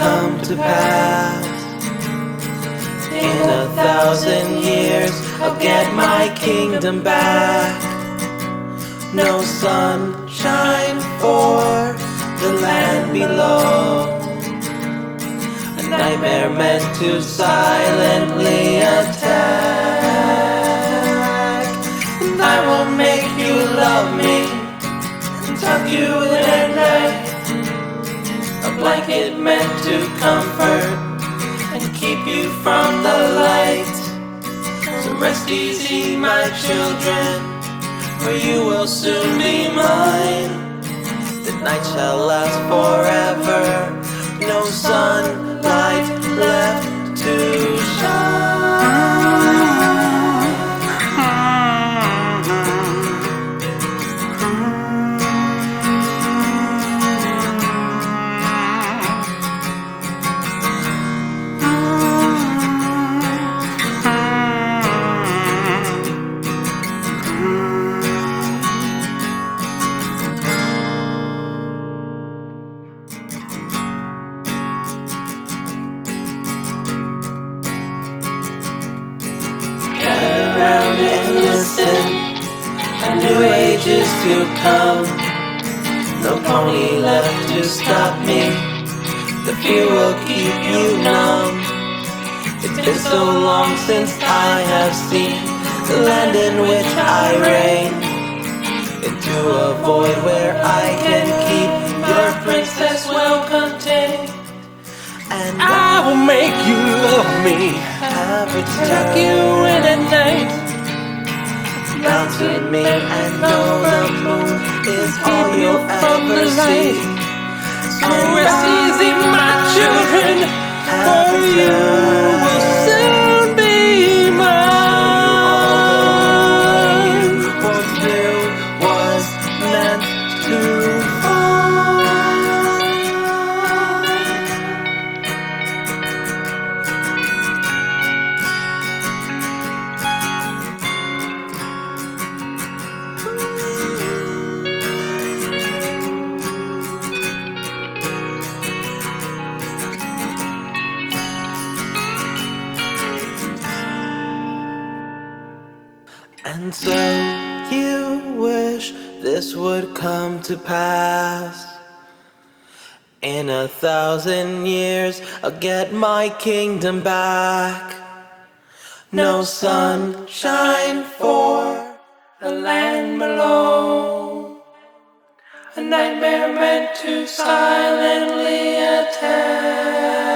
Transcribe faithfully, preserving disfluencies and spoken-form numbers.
come to pass. In a thousand years I'll get my kingdom back. No sunshine for the land below, a nightmare meant to silently attack. And I will make you love me and tuck you in at night, a blanket meant to comfort and keep you from the light. So rest easy, my children, for you will soon be mine. The night shall last forever, no sunlight left to shine. Around and listen, a new age is to come. No pony left to stop me, the fear will keep you numb. It's been so long since I have seen the land in which I reign, into a void where I can keep your princess well contained. And I will make you love me, have it tuck you in at night, bow to me and know the moon is all you'll ever see. So rest easy, my children, for you will soon be mine. For you was meant to fall. And so you wish this would come to pass. In a thousand years I'll get my kingdom back. No sunshine for the land below, a nightmare meant to silently attack.